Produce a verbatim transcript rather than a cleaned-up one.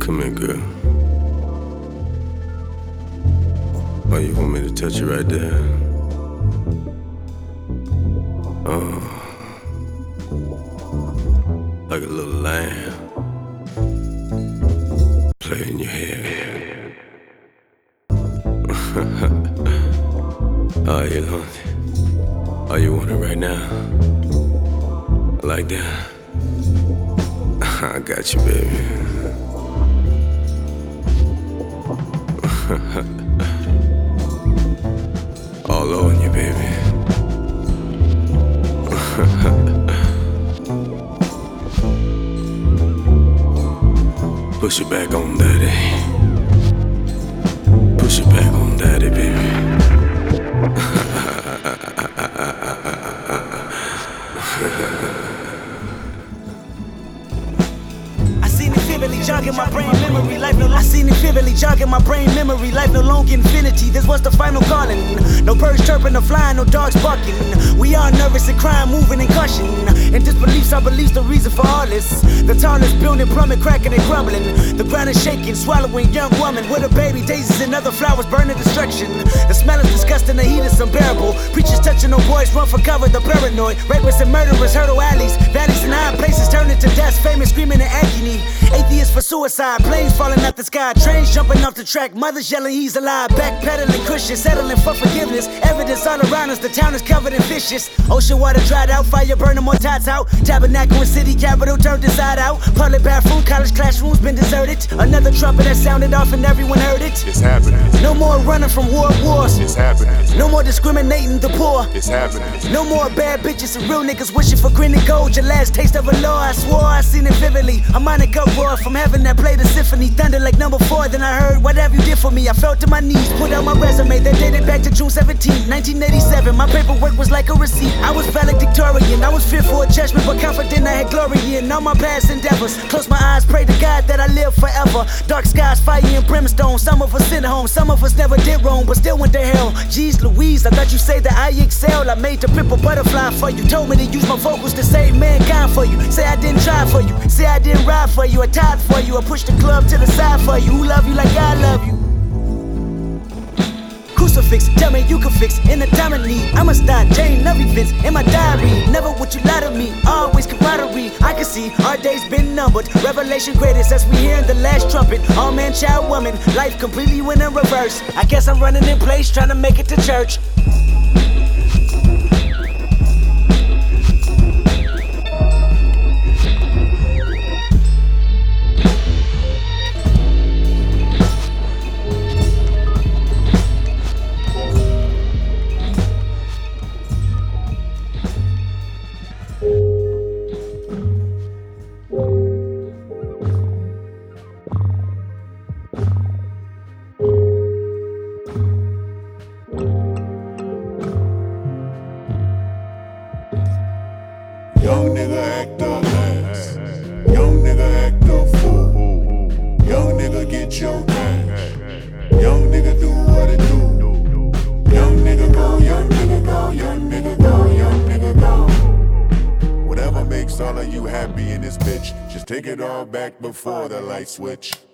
Come here, girl. Oh, you want me to touch you right there? Oh, like a little lamb play in your hair. Oh, you want it? Oh, you want it right now? Like that? I got you, baby. All on you, baby. Push it back on daddy. Push it back on daddy, baby. I seen it vividly jogging my brain memory. Life no I seen it vividly jogging my brain memory. Life no longer infinity. This was the final calling. No birds chirping or flying, no dogs barking. We are nervous and crying, moving and caution. And disbeliefs, our beliefs, the reason for all this. The tallest building, plumbing, cracking and crumbling. The ground is shaking, swallowing young woman with a baby. Daisies and other flowers burning destruction. The smell is disgusting, the heat is unbearable. Preachers touching no boys, run for cover, the paranoid. Rapists and murderers, hurdle alleys. Valleys and high places turning to dust. Famous screaming in agony. Atheists for suicide, planes falling out the sky. Trains jumping off the track, mothers yelling he's alive. Backpedaling Christians, settling for forgiveness. Evidence all around us, the town is covered in fishes. Ocean water dried out, fire burning more tots out. Tabernacle and city capital turned inside out. Public bathroom, college classrooms been deserted. Another trumpet that sounded off and everyone heard it. It's happening. No more running from war wars. It's happening. No more discriminating the poor. It's happening. No more bad bitches and real niggas wishing for green and gold. Your last taste of a law, I swore I seen it vividly. A Monica roar from heaven that played a symphony. Thunder like number four, then I heard whatever you did for me. I fell to my knees, put out my resume that dated back to June seventeenth, nineteen eighty-seven. My paperwork was like a receipt. I was valedictorian, I was fearful of judgment, but confident I had glory in all my past endeavors. Close my eyes, pray to God that I live forever. Dark skies, fire and brimstone. Some of us sent home, some of us never did wrong, but still went to hell. Jeez Louise, I thought you say that I excel. I made the pimple butterfly for you. Told me to use my vocals to save mankind for you. Say I didn't try for you. Say I didn't ride for you. I tied for you. I pushed the club to the side for you. Who love you like I love you? Crucifix, tell me you can fix in a time of need. I must die, chain of events in my diary. Never would you lie to me, always camaraderie. I can see our days been numbered. Revelation greatest as we hear the last trumpet. All man, child, woman, life completely went in reverse. I guess I'm running in place, trying to make it to church. Young nigga act a ass. Young nigga act a fool. Young nigga get your cash. Young nigga do what it do. Young nigga go, young nigga go, young nigga go, young nigga go. Whatever makes all of you happy in this bitch, just take it all back before the light switch.